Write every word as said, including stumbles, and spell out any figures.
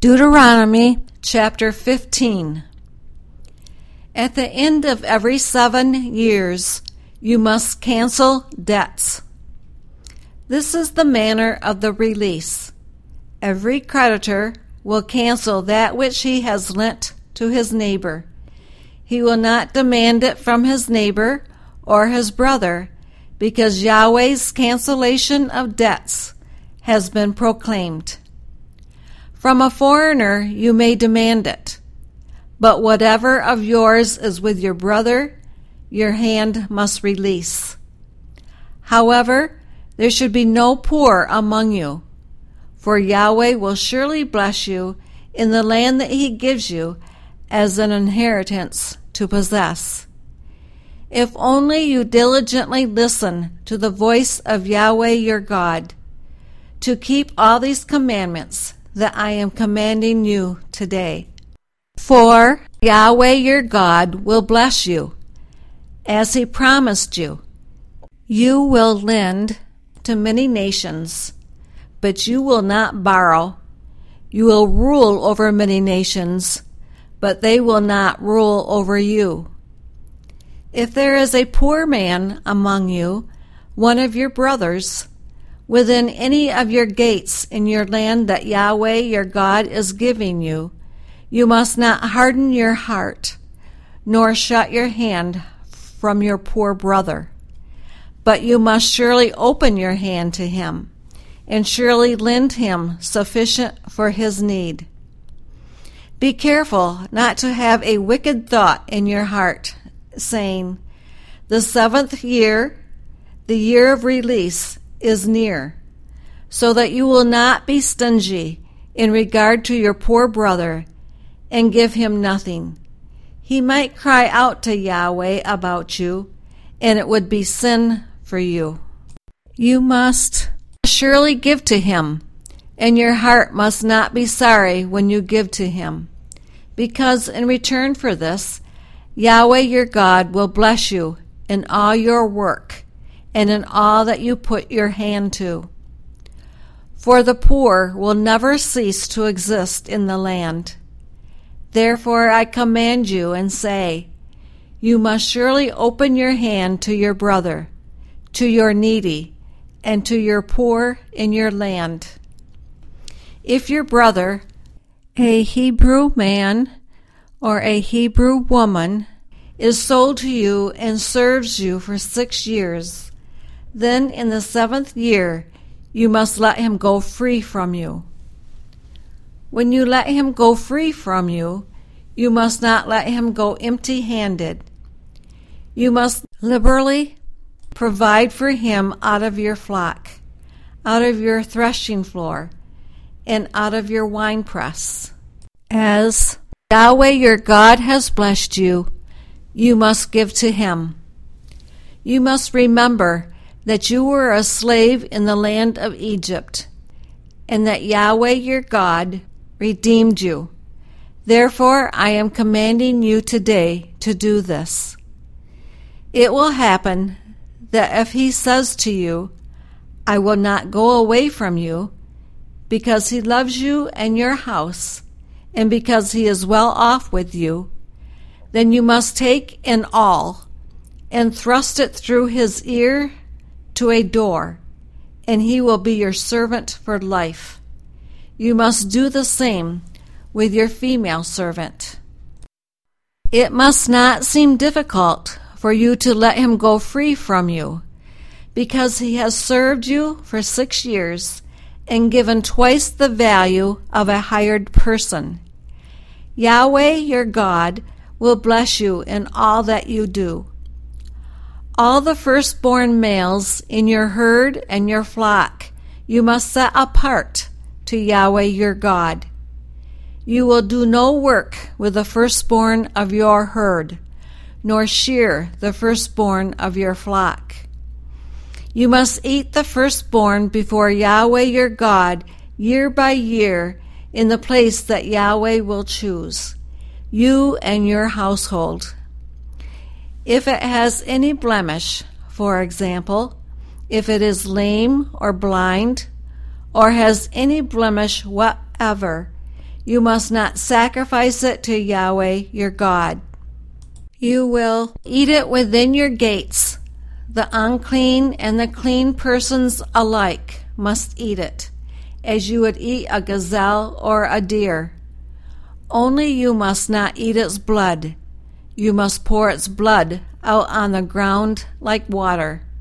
Deuteronomy chapter fifteen. At the end of every seven years, you must cancel debts. This is the manner of the release. Every creditor will cancel that which he has lent to his neighbor. He will not demand it from his neighbor or his brother, because Yahweh's cancellation of debts has been proclaimed. From a foreigner you may demand it, but whatever of yours is with your brother, your hand must release. However, there should be no poor among you, for Yahweh will surely bless you in the land that he gives you as an inheritance to possess. If only you diligently listen to the voice of Yahweh your God, to keep all these commandments that I am commanding you today. For Yahweh your God will bless you, as he promised you. You will lend to many nations, but you will not borrow. You will rule over many nations, but they will not rule over you. If there is a poor man among you, one of your brothers, within any of your gates in your land that Yahweh your God is giving you, you must not harden your heart, nor shut your hand from your poor brother. But you must surely open your hand to him, and surely lend him sufficient for his need. Be careful not to have a wicked thought in your heart, saying, "The seventh year, the year of release, is near," so that you will not be stingy in regard to your poor brother and give him nothing. He might cry out to Yahweh about you, and it would be sin for you. You must surely give to him, and your heart must not be sorry when you give to him, because in return for this, Yahweh your God will bless you in all your work and in all that you put your hand to. For the poor will never cease to exist in the land. Therefore I command you and say, you must surely open your hand to your brother, to your needy, and to your poor in your land. If your brother, a Hebrew man or a Hebrew woman, is sold to you and serves you for six years, then in the seventh year you must let him go free from you. When you let him go free from you, you must not let him go empty-handed. You must liberally provide for him out of your flock, out of your threshing floor, and out of your winepress. As Yahweh your God has blessed you, you must give to him. You must remember that you were a slave in the land of Egypt, and that Yahweh your God redeemed you. Therefore I am commanding you today to do this. It will happen that if he says to you, I will not go away from you, because he loves you and your house, and because he is well off with you, then you must take an awl and thrust it through his ear to a door, and he will be your servant for life. You must do the same with your female servant. It must not seem difficult for you to let him go free from you, because he has served you for six years and given twice the value of a hired person. Yahweh your God will bless you in all that you do. All the firstborn males in your herd and your flock you must set apart to Yahweh your God. You will do no work with the firstborn of your herd, nor shear the firstborn of your flock. You must eat the firstborn before Yahweh your God year by year in the place that Yahweh will choose, you and your household. If it has any blemish, for example, if it is lame or blind, or has any blemish whatever, You must not sacrifice it to Yahweh your God. You will eat it within your gates. The unclean and the clean persons alike must eat it, as you would eat a gazelle or a deer. Only you must not eat its blood. You must pour its blood out on the ground like water.